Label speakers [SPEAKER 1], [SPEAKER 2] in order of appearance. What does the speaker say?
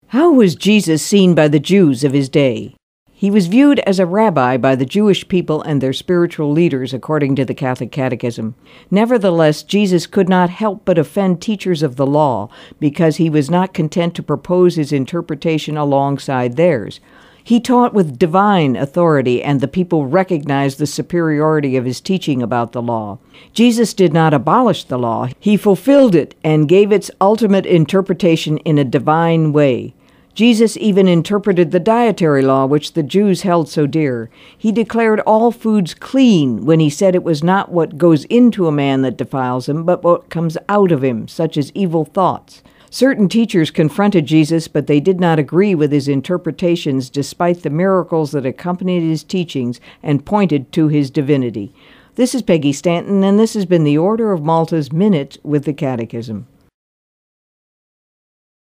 [SPEAKER 1] How was Jesus seen by the Jews of his day? He was viewed as a rabbi by the Jewish people and their spiritual leaders, according to the Catholic Catechism. Nevertheless, Jesus could not help but offend teachers of the law because he was not content to propose his interpretation alongside theirs. He taught with divine authority, and the people recognized the superiority of his teaching about the law. Jesus did not abolish the law. He fulfilled it and gave its ultimate interpretation in a divine way. Jesus even interpreted the dietary law, which the Jews held so dear. He declared all foods clean when he said it was not what goes into a man that defiles him, but what comes out of him, such as evil thoughts. Certain teachers confronted Jesus, but they did not agree with his interpretations despite the miracles that accompanied his teachings and pointed to his divinity. This is Peggy Stanton, and this has been the Order of Malta's Minute with the Catechism.